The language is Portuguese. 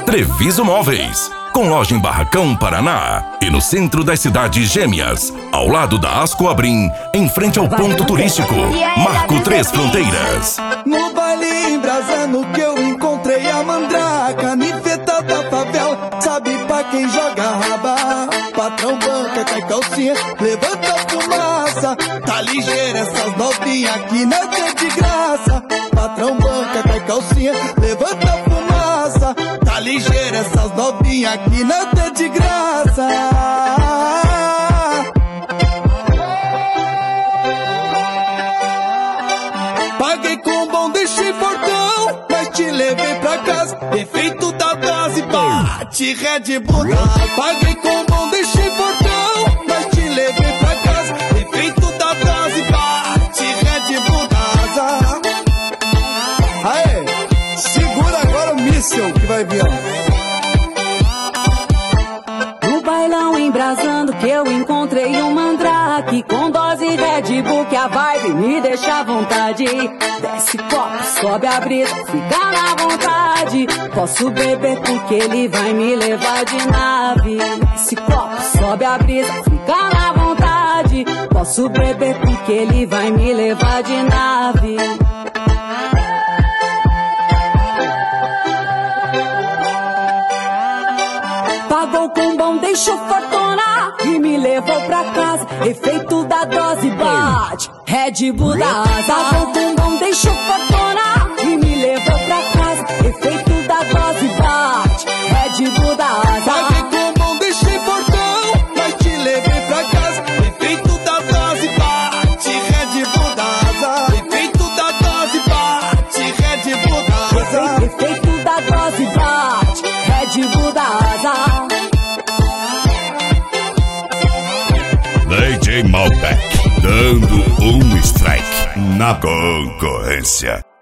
Treviso Móveis, com loja em Barracão, Paraná e no centro das cidades gêmeas, ao lado da Ascoabrim, em frente ao ponto turístico Marco Três Fronteiras. No baile embrasando que eu encontrei a mandraca, niveta da favela, sabe pra quem joga raba. Patrão banca, cai calcinha, levanta a fumaça, tá ligeira essas novinhas aqui não tem de graça. Patrão banca, cai calcinha, levanta a fumaça, tá ligeira essas novinhas aqui não tem de graça. Paguei com bom, deixei portão, mas te levei pra casa. Efeito da dose, bate Red Bull. Paguei com bom, deixei portão, mas te levei pra casa. Efeito da dose, bate Red Bull. Aê, segura agora o míssil que vai vir. No bailão embrasando que eu encontrei um mandrake, com dose Red Bull que a vibe me deixa à vontade. Desce copo, sobe a brisa, fica na vontade. Posso beber porque ele vai me levar de nave. Desce copo, sobe a brisa, fica na vontade. Posso beber porque ele vai me levar de nave. Pagou com bom, deixou fortuna e me levou pra casa. Efeito da dose, bate Red Bull da asa. Pagou com bom, deixou fortuna e me levou pra casa. Efeito da dose, bate Red Bull da asa. Paguei com bom, deixei portão, mas te levei pra casa. Efeito da dose, bate Red Bull da asa. Efeito da dose, bate Red Bull da asa. Efeito da dose, bate Red Bull da asa. DJ Malbec, dando um strike na concorrência.